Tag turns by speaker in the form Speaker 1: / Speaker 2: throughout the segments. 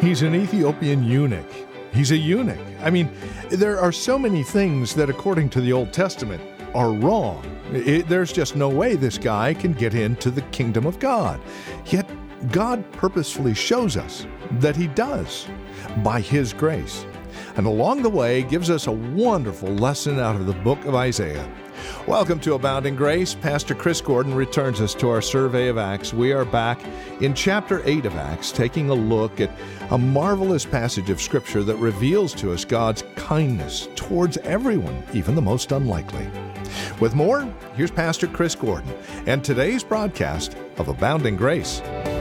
Speaker 1: He's an Ethiopian eunuch. He's a eunuch. I mean, there are so many things that, according to the Old Testament, are wrong. There's just no way this guy can get into the kingdom of God. Yet, God purposefully shows us that he does by his grace. And along the way, gives us a wonderful lesson out of the book of Isaiah. Welcome to Abounding Grace. Pastor Chris Gordon returns us to our survey of Acts. We are back in chapter 8 of Acts, taking a look at a marvelous passage of Scripture that reveals to us God's kindness towards everyone, even the most unlikely. With more, here's Pastor Chris Gordon and today's broadcast of Abounding Grace.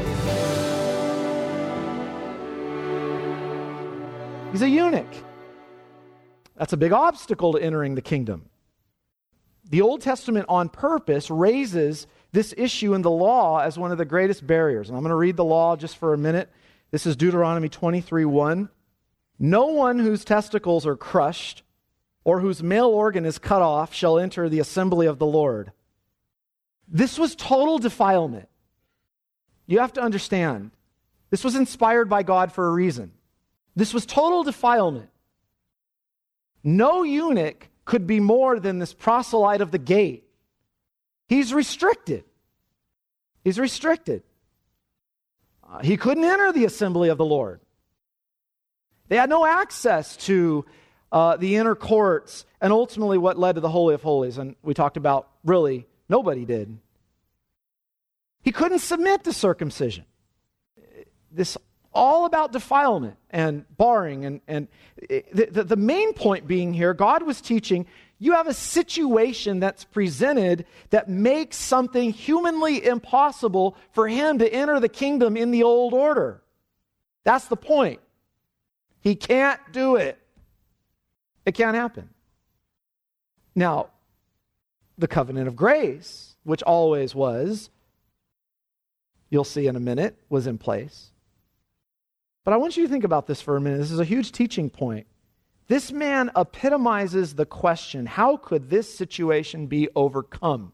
Speaker 2: He's a eunuch. That's a big obstacle to entering the kingdom. The Old Testament on purpose raises this issue in the law as one of the greatest barriers. And I'm going to read the law just for a minute. This is Deuteronomy 23:1. No one whose testicles are crushed or whose male organ is cut off shall enter the assembly of the Lord. This was total defilement. You have to understand, this was inspired by God for a reason. This was total defilement. No eunuch could be more than this proselyte of the gate. He's restricted. He's restricted. He couldn't enter the assembly of the Lord. They had no access to the inner courts, and ultimately what led to the Holy of Holies. And we talked about, really, nobody did. He couldn't submit to circumcision. This all about defilement and barring. And the main point being here, God was teaching, you have a situation that's presented that makes something humanly impossible for him to enter the kingdom in the old order. That's the point. He can't do it. It can't happen. Now, the covenant of grace, which always was, you'll see in a minute, was in place. But I want you to think about this for a minute. This is a huge teaching point. This man epitomizes the question, how could this situation be overcome?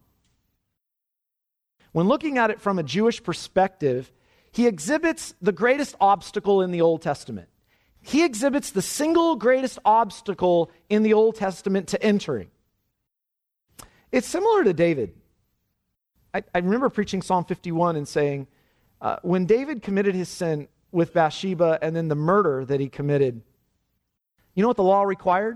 Speaker 2: When looking at it from a Jewish perspective, he exhibits the greatest obstacle in the Old Testament. He exhibits the single greatest obstacle in the Old Testament to entering. It's similar to David. I remember preaching Psalm 51 and saying, when David committed his sin with Bathsheba and then the murder that he committed, you know what the law required?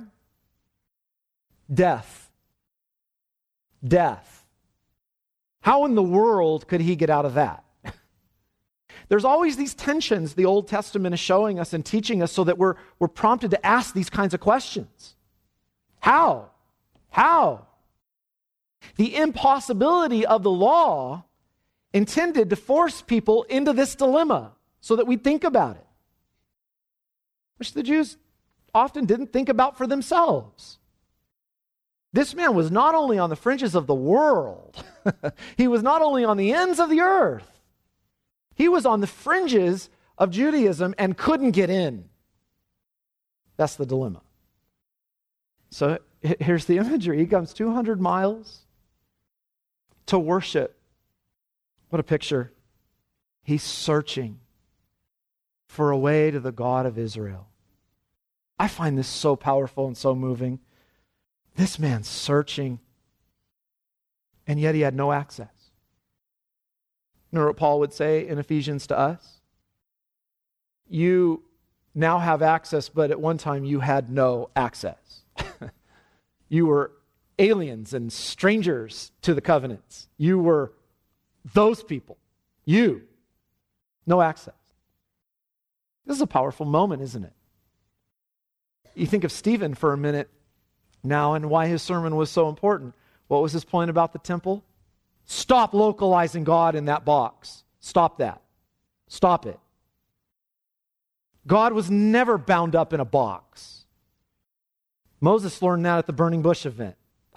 Speaker 2: Death. Death. How in the world could he get out of that? There's always these tensions the Old Testament is showing us and teaching us so that we're prompted to ask these kinds of questions. How? How? The impossibility of the law intended to force people into this dilemma so that we think about it, which the Jews often didn't think about for themselves. This man was not only on the fringes of the world, he was not only on the ends of the earth, he was on the fringes of Judaism and couldn't get in. That's the dilemma. So here's the imagery. He comes 200 miles to worship. What a picture. He's searching for a way to the God of Israel. I find this so powerful and so moving. This man's searching, and yet he had no access. You know what Paul would say in Ephesians to us? You now have access, but at one time you had no access. You were aliens and strangers to the covenants. You were those people. You. No access. This is a powerful moment, isn't it? You think of Stephen for a minute now and why his sermon was so important. What was his point about the temple? Stop localizing God in that box. Stop that. Stop it. God was never bound up in a box. Moses learned that at the burning bush event.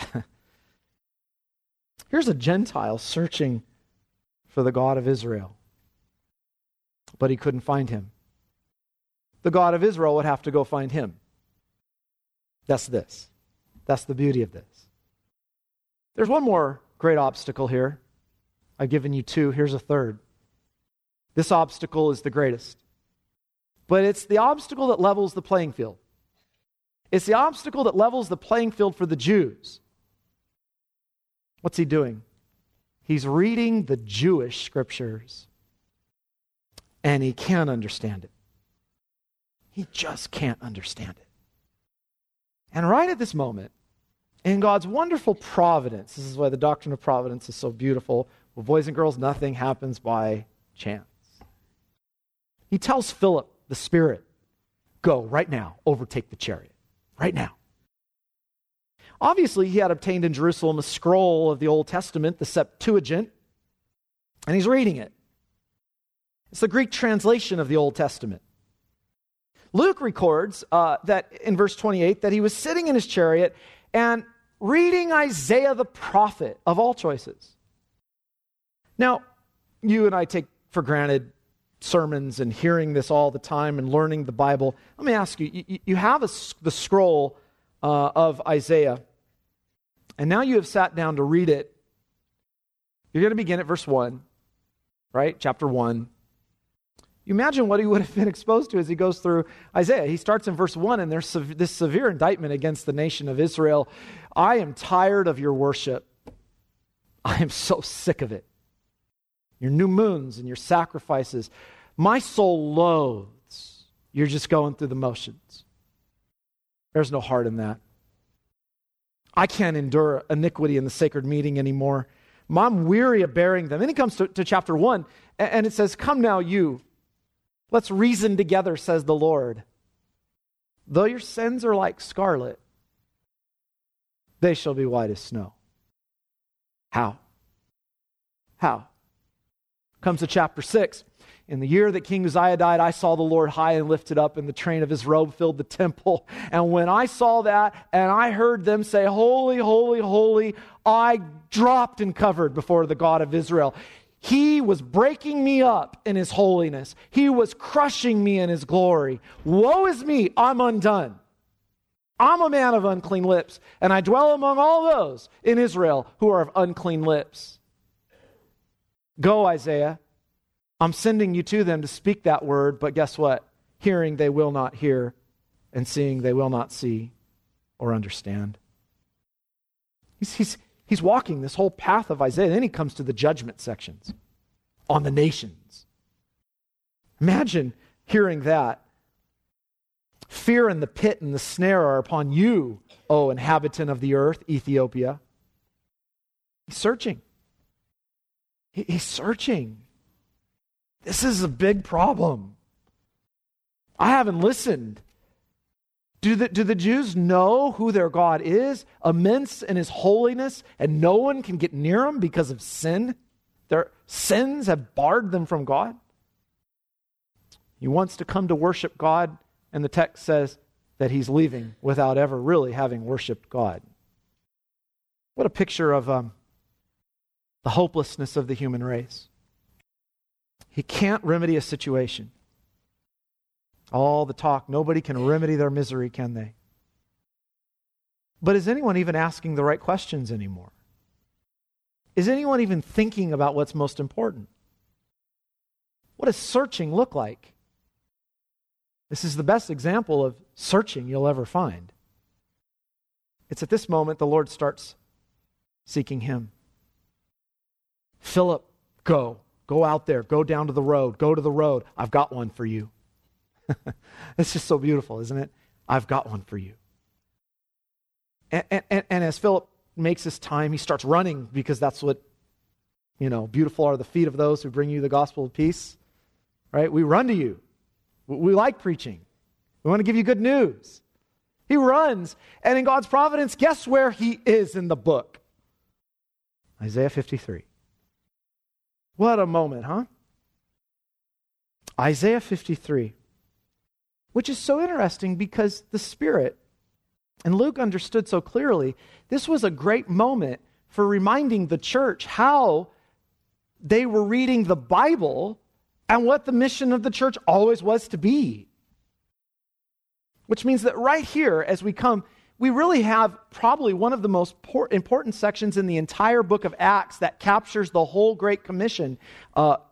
Speaker 2: Here's a Gentile searching for the God of Israel, but he couldn't find him. The God of Israel would have to go find him. That's this. That's the beauty of this. There's one more great obstacle here. I've given you two. Here's a third. This obstacle is the greatest. but it's the obstacle that levels the playing field. It's the obstacle that levels the playing field for the Jews. What's he doing? He's reading the Jewish scriptures, and he can't understand it. He just can't understand it. And right at this moment, in God's wonderful providence, this is why the doctrine of providence is so beautiful. Well, boys and girls, nothing happens by chance. He tells Philip, the Spirit, go right now, overtake the chariot. Right now. Obviously, he had obtained in Jerusalem a scroll of the Old Testament, the Septuagint, and he's reading it. It's the Greek translation of the Old Testament. Luke records that in verse 28 that he was sitting in his chariot and reading Isaiah the prophet, of all choices. Now, you and I take for granted sermons and hearing this all the time and learning the Bible. Let me ask you, you have the scroll of Isaiah, and now you have sat down to read it. You're going to begin at verse 1, right? Chapter 1. You imagine what he would have been exposed to as he goes through Isaiah. He starts in verse 1, and there's this severe indictment against the nation of Israel. I am tired of your worship. I am so sick of it. Your new moons and your sacrifices. My soul loathes. You're just going through the motions. There's no heart in that. I can't endure iniquity in the sacred meeting anymore. I'm weary of bearing them. Then he comes to chapter 1, and it says, come now you. Let's reason together, says the Lord. Though your sins are like scarlet, they shall be white as snow. How? Comes to chapter 6. In the year that King Uzziah died, I saw the Lord high and lifted up, and the train of his robe filled the temple. And when I saw that, and I heard them say, holy, holy, holy, I dropped and covered before the God of Israel. He was breaking me up in his holiness. He was crushing me in his glory. Woe is me, I'm undone. I'm a man of unclean lips, and I dwell among all those in Israel who are of unclean lips. Go, Isaiah. I'm sending you to them to speak that word, but guess what? Hearing they will not hear, and seeing they will not see or understand. He's walking this whole path of Isaiah. Then he comes to the judgment sections on the nations. Imagine hearing that. Fear and the pit and the snare are upon you, O inhabitant of the earth, Ethiopia. He's searching. He's searching. This is a big problem. I haven't listened. Do the Jews know who their God is, immense in his holiness, and no one can get near him because of sin? Their sins have barred them from God. He wants to come to worship God, and the text says that he's leaving without ever really having worshiped God. What a picture of the hopelessness of the human race. He can't remedy a situation. All the talk, nobody can remedy their misery, can they? But is anyone even asking the right questions anymore? Is anyone even thinking about what's most important? What does searching look like? This is the best example of searching you'll ever find. It's at this moment the Lord starts seeking him. Philip, go out there, go down to the road, go to the road. I've got one for you. It's just so beautiful, isn't it? I've got one for you. And as Philip makes his time, he starts running because that's what, beautiful are the feet of those who bring you the gospel of peace. Right? We run to you. We like preaching. We want to give you good news. He runs, and in God's providence, guess where he is in the book? Isaiah 53. What a moment, huh? Isaiah 53. Which is so interesting because the Spirit, and Luke understood so clearly, this was a great moment for reminding the church how they were reading the Bible and what the mission of the church always was to be. Which means that right here, as we come, we really have probably one of the most important sections in the entire book of Acts that captures the whole Great Commission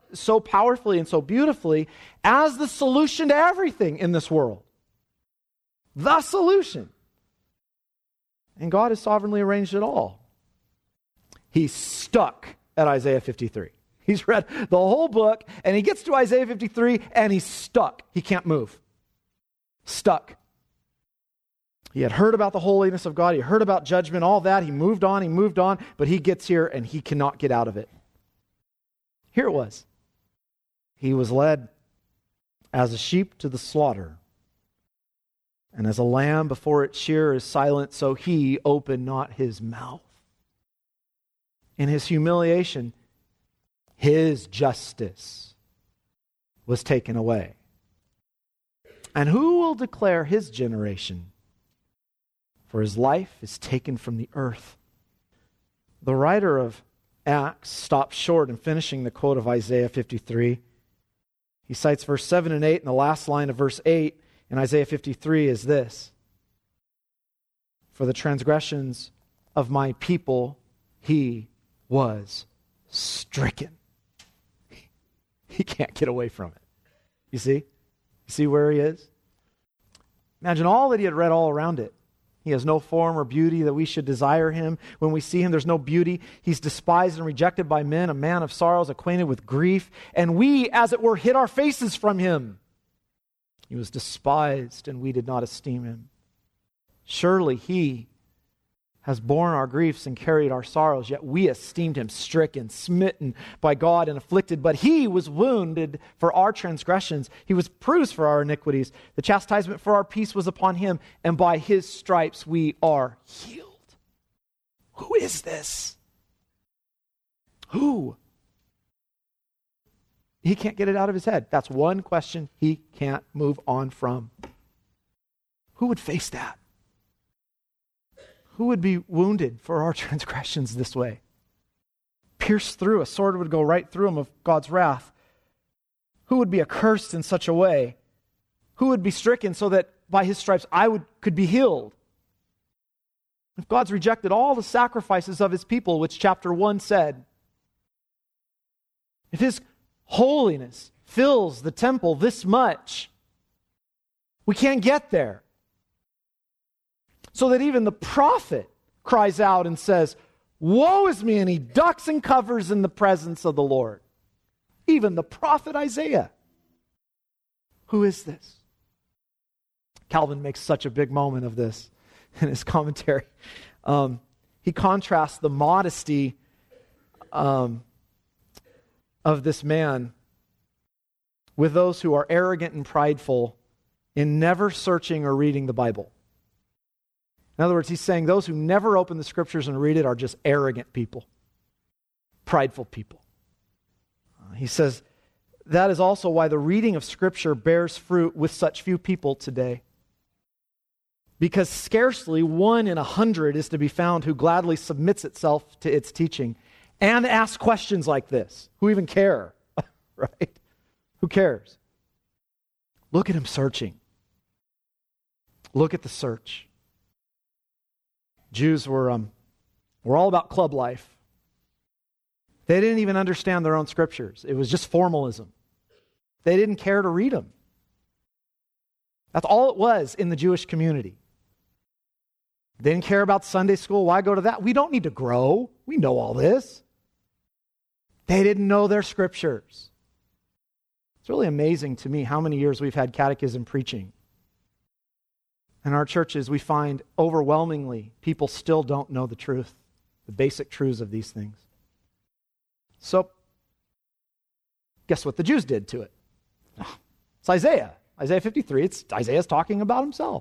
Speaker 2: so powerfully and so beautifully as the solution to everything in this world. The solution. And God has sovereignly arranged it all. He's stuck at Isaiah 53. He's read the whole book, and he gets to Isaiah 53, and he's stuck. He can't move. Stuck. He had heard about the holiness of God. He heard about judgment, all that. He moved on, but he gets here, and he cannot get out of it. Here it was. He was led as a sheep to the slaughter, and as a lamb before its shearer is silent, so he opened not his mouth. In his humiliation, his justice was taken away. And who will declare his generation? For his life is taken from the earth. The writer of Acts stops short in finishing the quote of Isaiah 53. He cites verse 7 and 8, and the last line of verse 8 in Isaiah 53 is this: for the transgressions of my people he was stricken. He can't get away from it. You see? You see where he is? Imagine all that he had read all around it. He has no form or beauty that we should desire him. When we see him, there's no beauty. He's despised and rejected by men, a man of sorrows, acquainted with grief. And we, as it were, hid our faces from him. He was despised, and we did not esteem him. Surely he has borne our griefs and carried our sorrows, yet we esteemed him stricken, smitten by God, and afflicted. But he was wounded for our transgressions. He was bruised for our iniquities. The chastisement for our peace was upon him, and by his stripes we are healed. Who is this? Who? He can't get it out of his head. That's one question he can't move on from. Who would face that? Who would be wounded for our transgressions this way? Pierced through, a sword would go right through him of God's wrath. Who would be accursed in such a way? Who would be stricken so that by his stripes I could be healed? If God's rejected all the sacrifices of his people, which chapter 1 said, if his holiness fills the temple this much, we can't get there. So that even the prophet cries out and says, woe is me, and he ducks and covers in the presence of the Lord. Even the prophet Isaiah. Who is this? Calvin makes such a big moment of this in his commentary. He contrasts the modesty of this man with those who are arrogant and prideful in never searching or reading the Bible. In other words, he's saying those who never open the scriptures and read it are just arrogant people, prideful people. He says that is also why the reading of scripture bears fruit with such few people today. Because scarcely 1 in 100 is to be found who gladly submits itself to its teaching and asks questions like this. Who even care? Right? Who cares? Look at him searching. Look at the search. Jews were all about club life. They didn't even understand their own scriptures. It was just formalism. They didn't care to read them. That's all it was in the Jewish community. They didn't care about Sunday school. Why go to that? We don't need to grow. We know all this. They didn't know their scriptures. It's really amazing to me how many years we've had catechism preaching. In our churches, we find overwhelmingly people still don't know the truth, the basic truths of these things. So, guess what the Jews did to it? It's Isaiah. Isaiah 53, Isaiah's talking about himself.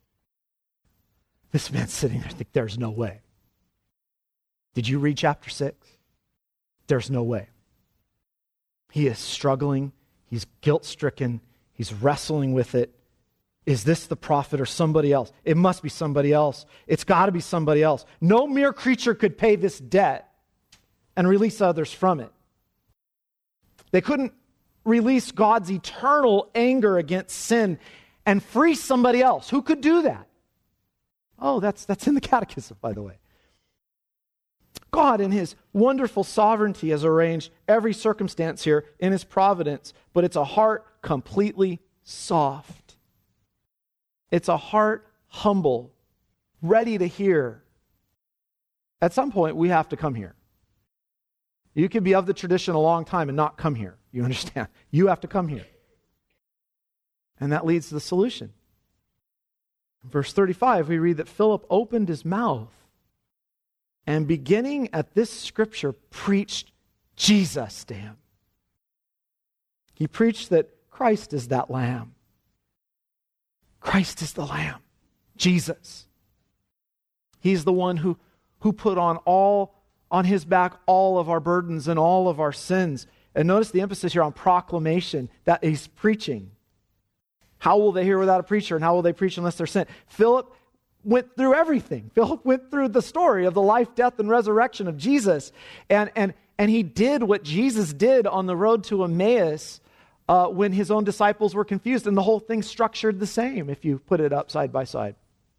Speaker 2: This man's sitting there thinking, there's no way. Did you read chapter 6? There's no way. He is struggling. He's guilt-stricken. He's wrestling with it. Is this the prophet or somebody else? It must be somebody else. It's got to be somebody else. No mere creature could pay this debt and release others from it. They couldn't release God's eternal anger against sin and free somebody else. Who could do that? Oh, that's in the catechism, by the way. God in his wonderful sovereignty has arranged every circumstance here in his providence, but it's a heart completely soft. It's a heart humble, ready to hear. At some point, we have to come here. You could be of the tradition a long time and not come here. You understand? You have to come here. And that leads to the solution. In verse 35, we read that Philip opened his mouth and beginning at this scripture, preached Jesus to him. He preached that Christ is that Lamb. Christ is the Lamb. Jesus. He's the one who put on his back all of our burdens and all of our sins. And notice the emphasis here on proclamation, that he's preaching. How will they hear without a preacher, and how will they preach unless they're sent? Philip went through everything. Philip went through the story of the life, death, and resurrection of Jesus. And he did what Jesus did on the road to Emmaus when his own disciples were confused. And the whole thing's structured the same if you put it up side by side.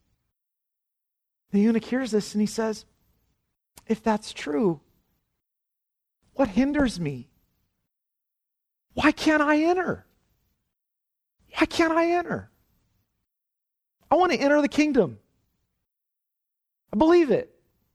Speaker 2: The eunuch hears this and he says, if that's true, what hinders me? Why can't I enter? Why can't I enter? I want to enter the kingdom. I believe it.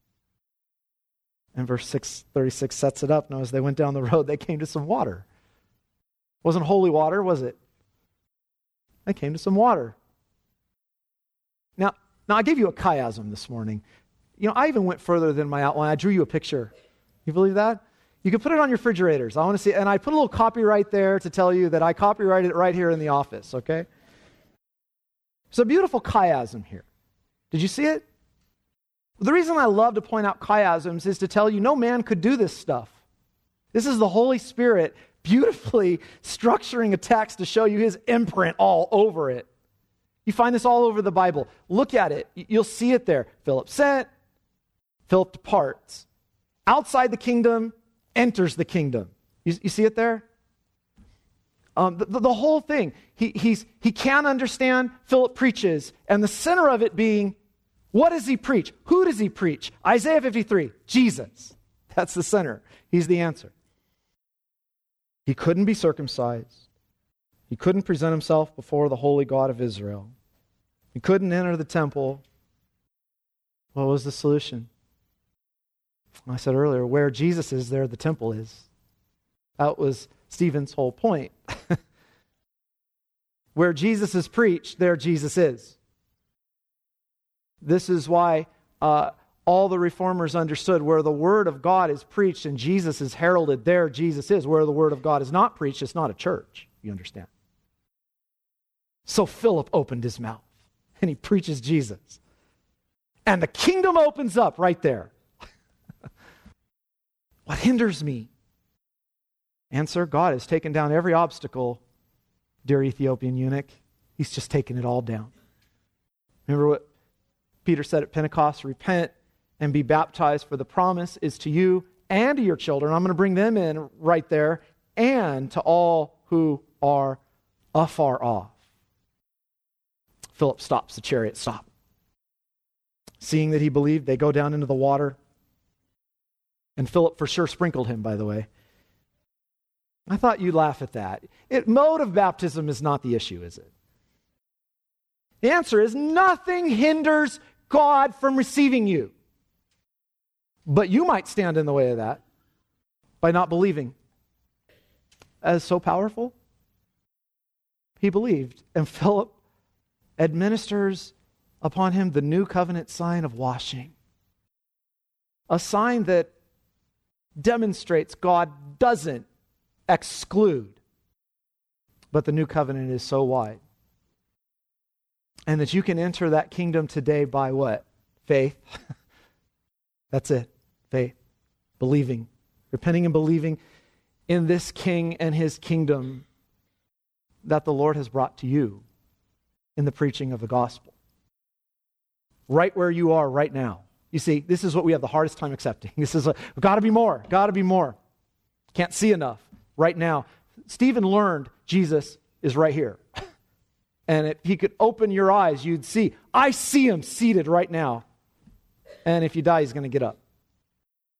Speaker 2: And verse 36 sets it up. Now, as they went down the road, they came to some water. It wasn't holy water, was it? They came to some water. Now I gave you a chiasm this morning. You know, I even went further than my outline. I drew you a picture. You believe that? You can put it on your refrigerators. I want to see, and I put a little copyright there to tell you that I copyrighted it right here in the office, okay? It's a beautiful chiasm here. Did you see it? The reason I love to point out chiasms is to tell you no man could do this stuff. This is the Holy Spirit beautifully structuring a text to show you his imprint all over it. You find this all over the Bible. Look at it. You'll see it there. Philip sent, Philip departs. Outside the kingdom, enters the kingdom. You see it there? The whole thing. He can't understand, Philip preaches, and the center of it being, what does he preach? Who does he preach? Isaiah 53, Jesus. That's the center. He's the answer. He couldn't be circumcised. He couldn't present himself before the holy God of Israel. He couldn't enter the temple. What was the solution? I said earlier, where Jesus is, there the temple is. That was Stephen's whole point. Where Jesus is preached, there Jesus is. This is why all the reformers understood where the word of God is preached and Jesus is heralded, there Jesus is. Where the word of God is not preached, it's not a church. You understand? So Philip opened his mouth and he preaches Jesus. And the kingdom opens up right there. What hinders me? Answer, God has taken down every obstacle, dear Ethiopian eunuch. He's just taken it all down. Remember what Peter said at Pentecost? Repent and be baptized, for the promise is to you and to your children. I'm going to bring them in right there, and to all who are afar off. Philip stops the chariot. Stop. Seeing that he believed, they go down into the water. And Philip for sure sprinkled him, by the way. I thought you'd laugh at that. Mode of baptism is not the issue, is it? The answer is nothing hinders God from receiving you. But you might stand in the way of that by not believing. That is so powerful. He believed, and Philip administers upon him the new covenant sign of washing. A sign that demonstrates God doesn't exclude, but the new covenant is so wide. And that you can enter that kingdom today by what? Faith. That's it. Faith. Believing. Repenting and believing in this King and his kingdom that the Lord has brought to you in the preaching of the gospel. Right where you are right now. You see, this is what we have the hardest time accepting. This is, we've got to be more, got to be more. Can't see enough right now. Stephen learned Jesus is right here. And if he could open your eyes, you'd see, I see him seated right now. And if you die, he's going to get up.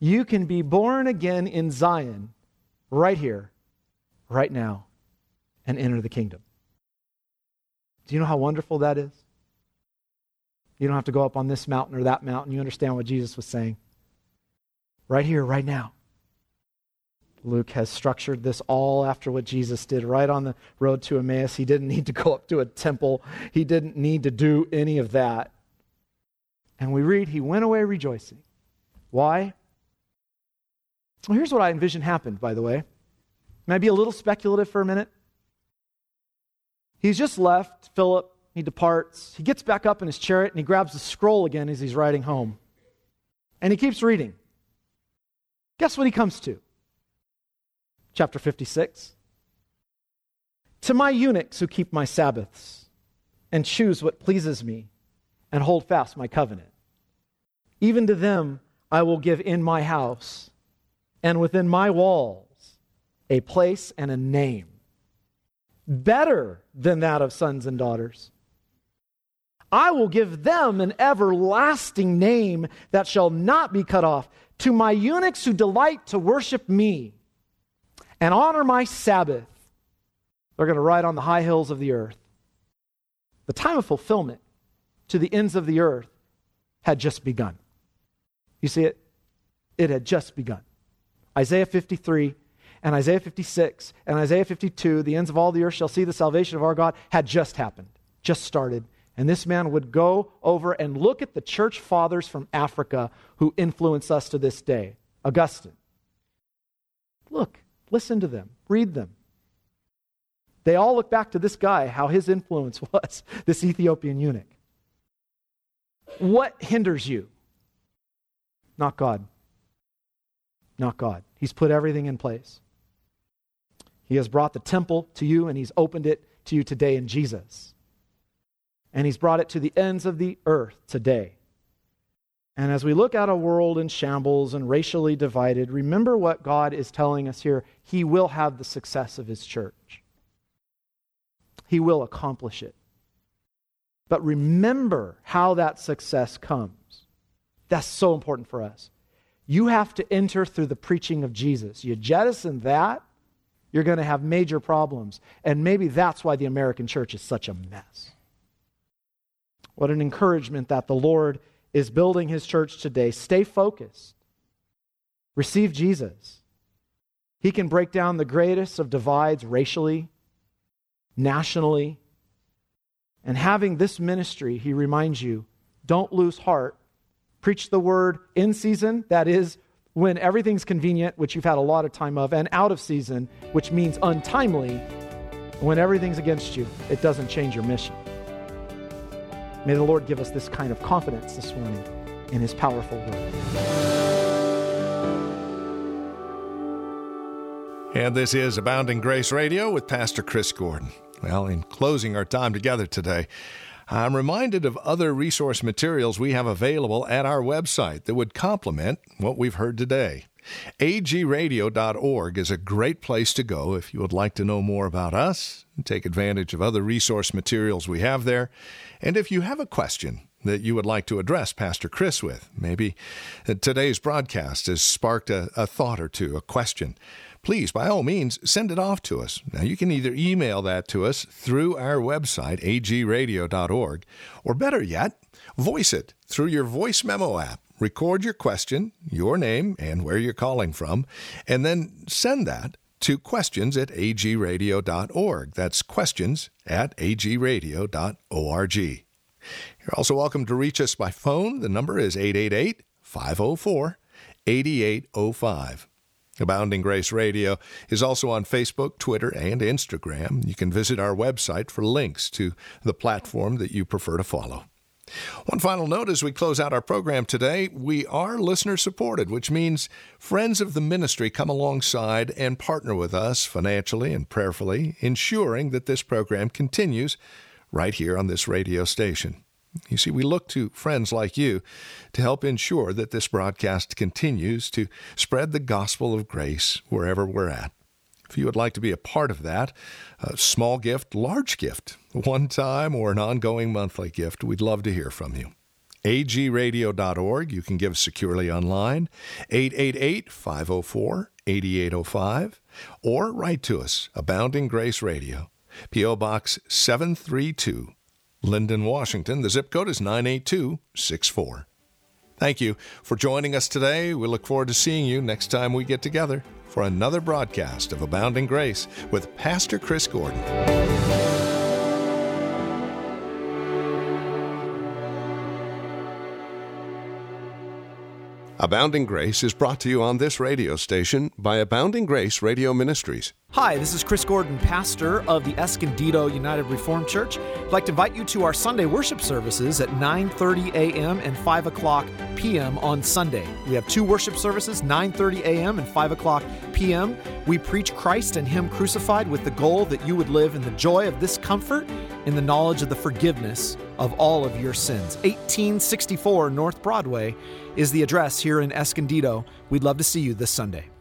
Speaker 2: You can be born again in Zion right here, right now, and enter the kingdom. Do you know how wonderful that is? You don't have to go up on this mountain or that mountain. You understand what Jesus was saying. Right here, right now. Luke has structured this all after what Jesus did right on the road to Emmaus. He didn't need to go up to a temple. He didn't need to do any of that. And we read, he went away rejoicing. Why? Well, here's what I envision happened, by the way. May I be a little speculative for a minute? He's just left Philip. He departs. He gets back up in his chariot and he grabs the scroll again as he's riding home. And he keeps reading. Guess what he comes to? Chapter 56. To my eunuchs who keep my Sabbaths and choose what pleases me and hold fast my covenant. Even to them I will give in my house and within my walls a place and a name better than that of sons and daughters. I will give them an everlasting name that shall not be cut off. To my eunuchs who delight to worship me and honor my Sabbath, they're going to ride on the high hills of the earth. The time of fulfillment to the ends of the earth had just begun. You see it? It had just begun. Isaiah 53 and Isaiah 56 and Isaiah 52, the ends of all the earth shall see the salvation of our God, had just happened, just started. And this man would go over and look at the church fathers from Africa who influence us to this day. Augustine. Look, listen to them, read them. They all look back to this guy, how his influence was, this Ethiopian eunuch. What hinders you? Not God. Not God. He's put everything in place. He has brought the temple to you and he's opened it to you today in Jesus. And he's brought it to the ends of the earth today. And as we look at a world in shambles and racially divided, remember what God is telling us here. He will have the success of his church. He will accomplish it. But remember how that success comes. That's so important for us. You have to enter through the preaching of Jesus. You jettison that, you're going to have major problems. And maybe that's why the American church is such a mess. What an encouragement that the Lord is building his church today. Stay focused. Receive Jesus. He can break down the greatest of divides racially, nationally. And having this ministry, he reminds you, don't lose heart. Preach the word in season, that is when everything's convenient, which you've had a lot of time of, and out of season, which means untimely. When everything's against you, it doesn't change your mission. May the Lord give us this kind of confidence this morning in his powerful word.
Speaker 1: And this is Abounding Grace Radio with Pastor Chris Gordon. Well, in closing our time together today, I'm reminded of other resource materials we have available at our website that would complement what we've heard today. agradio.org is a great place to go if you would like to know more about us and take advantage of other resource materials we have there. And if you have a question that you would like to address Pastor Chris with, maybe today's broadcast has sparked a thought or two, a question, please, by all means, send it off to us. Now, you can either email that to us through our website, agradio.org, or better yet, voice it through your voice memo app. Record your question, your name, and where you're calling from, and then send that to questions@agradio.org. That's questions@agradio.org. You're also welcome to reach us by phone. The number is 888-504-8805. Abounding Grace Radio is also on Facebook, Twitter, and Instagram. You can visit our website for links to the platform that you prefer to follow. One final note as we close out our program today, we are listener-supported, which means friends of the ministry come alongside and partner with us financially and prayerfully, ensuring that this program continues right here on this radio station. You see, we look to friends like you to help ensure that this broadcast continues to spread the gospel of grace wherever we're at. If you would like to be a part of that, a small gift, large gift, one-time or an ongoing monthly gift, we'd love to hear from you. agradio.org. You can give securely online, 888-504-8805, or write to us, Abounding Grace Radio, P.O. Box 732, Linden, Washington. The zip code is 98264. Thank you for joining us today. We look forward to seeing you next time we get together for another broadcast of Abounding Grace with Pastor Chris Gordon. Abounding Grace is brought to you on this radio station by Abounding Grace Radio Ministries.
Speaker 2: Hi, this is Chris Gordon, pastor of the Escondido United Reformed Church. I'd like to invite you to our Sunday worship services at 9:30 a.m. and 5 o'clock p.m. on Sunday. We have two worship services, 9:30 a.m. and 5 o'clock p.m. We preach Christ and Him crucified with the goal that you would live in the joy of this comfort, in the knowledge of the forgiveness of all of your sins. 1864 North Broadway is the address here in Escondido. We'd love to see you this Sunday.